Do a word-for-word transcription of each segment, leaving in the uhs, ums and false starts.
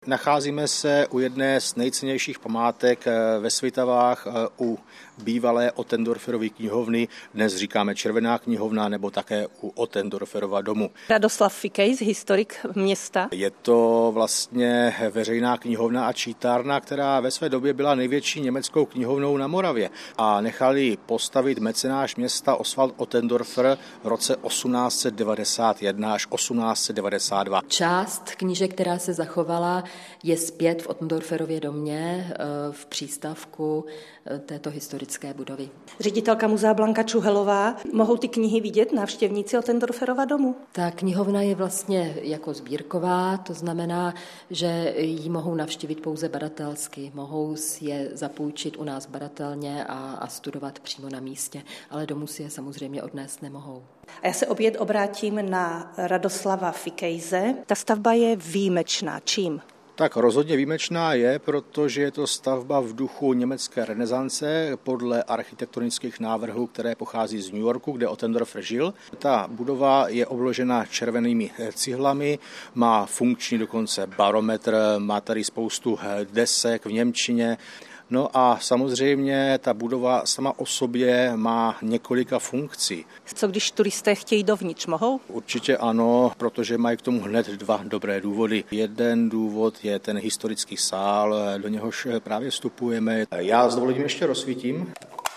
Nacházíme se u jedné z nejcennějších památek ve Svitavách, u bývalé Ottendorferovy knihovny, dnes říkáme Červená knihovna, nebo také u Ottendorferova domu. Radoslav Fikejs, historik města. Je to vlastně veřejná knihovna a čítárna, která ve své době byla největší německou knihovnou na Moravě a nechali postavit mecenáš města Oswald Ottendorfer v roce osmnáct set devadesát jedna až osmnáct set devadesát dva. Část knížek, která se zachovala, je zpět v Ottendorferově domě v přístavku této historické budovy. Ředitelka muzea Blanka Čuhelová. Mohou ty knihy vidět návštěvníci Ottendorferova domu? Ta knihovna je vlastně jako sbírková, to znamená, že ji mohou navštívit pouze badatelsky, mohou si je zapůjčit u nás badatelně a, a studovat přímo na místě, ale domů si je samozřejmě odnést nemohou. A já se opět obrátím na Radoslava Fikejse. Ta stavba je výjimečná. Čím? Tak rozhodně výjimečná je, protože je to stavba v duchu německé renesance podle architektonických návrhů, které pochází z New Yorku, kde Ottendorfer žil. Ta budova je obložena červenými cihlami, má funkční dokonce barometr, má tady spoustu desek v němčině. No a samozřejmě ta budova sama o sobě má několika funkcí. Co když turisté chtějí dovnitř, mohou? Určitě ano, protože mají k tomu hned dva dobré důvody. Jeden důvod je ten historický sál, do něhož právě vstupujeme. Já s dovolením ještě rozsvítím.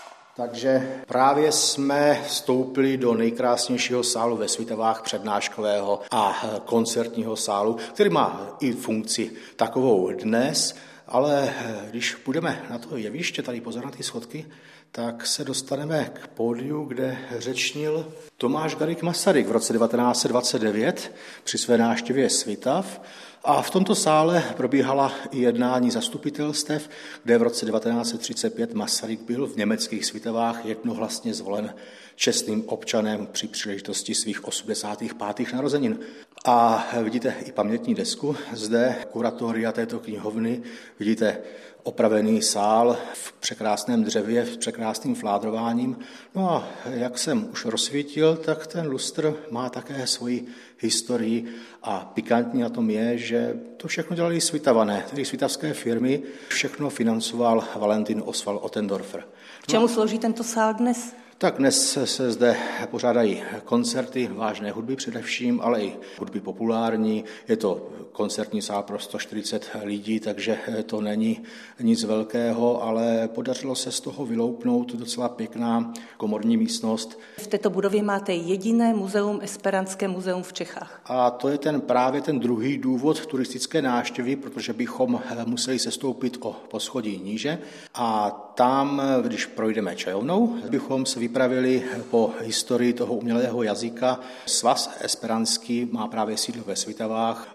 Takže právě jsme vstoupili do nejkrásnějšího sálu ve Svitavách, přednáškového a koncertního sálu, který má i funkci takovou dnes. Ale když půjdeme na to jeviště, tady pozor na ty schodky, tak se dostaneme k pódiu, kde řečnil Tomáš Garrigue Masaryk v roce devatenáct set dvacet devět při své návštěvě Svitav. A v tomto sále probíhala i jednání zastupitelstev, kde v roce devatenáct set třicet pět Masaryk byl v německých Svitavách jednohlasně zvolen čestným občanem při příležitosti svých osmdesátých pátých narozenin. A vidíte i pamětní desku zde, kuratoria této knihovny, vidíte opravený sál v překrásném dřevě, s překrásným fládrováním. No a jak jsem už rozsvítil, tak ten lustr má také svoji historii a pikantní na tom je, že to všechno dělali Svitavané, tedy svitavské firmy, všechno financoval Valentin Oswald Ottendorfer. K čemu slouží tento sál dnes? Tak dnes se zde pořádají koncerty, vážné hudby především, ale i hudby populární. Je to koncertní sál pro sto čtyřicet lidí, takže to není nic velkého, ale podařilo se z toho vyloupnout docela pěkná komorní místnost. V této budově máte jediné muzeum, Esperantské muzeum v Čechách. A to je ten právě ten druhý důvod turistické návštěvy, protože bychom museli sestoupit o poschodí níže a tam, když projdeme čajovnou, bychom se vypravili po historii toho umělého jazyka. Svaz esperantský má právě sídlo ve Svitavách